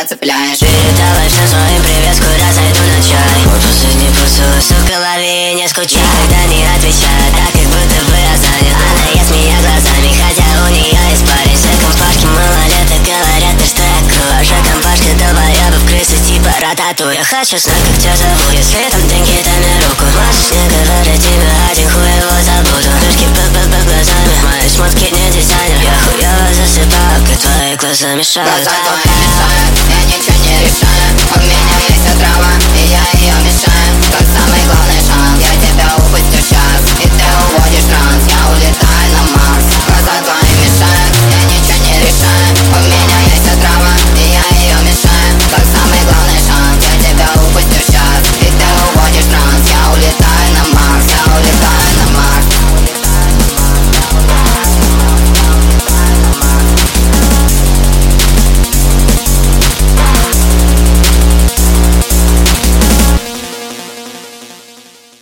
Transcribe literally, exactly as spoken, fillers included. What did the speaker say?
цепляешь. Передавай всем своим привет, скоро зайду на чай. Мой последний поцелуй в голове, не скучай. Когда не отвечаю, так как будто бы я занят. Она ест меня глазами, хотя у нее есть парень. Все компашки малолеток говорят, ты что я кроша. Компашка долбоебов, крысы типа рататуй. Я хочу знать, как тебя зовут, если там деньги, дай мне руку. Можешь не говорить имя, один хуй его забуду. Дышки бэк-бэк-бэк глазами, мои шмотки не дизайнер. Я хуёво засыпаю, как твои глаза мешают. Глаза твои мешают, я ничего не решаю. У меня есть отрава, и я ее мешаю. Тот самый главный шанс, я тебя упустил сейчас, и ты уводишь в транс. Я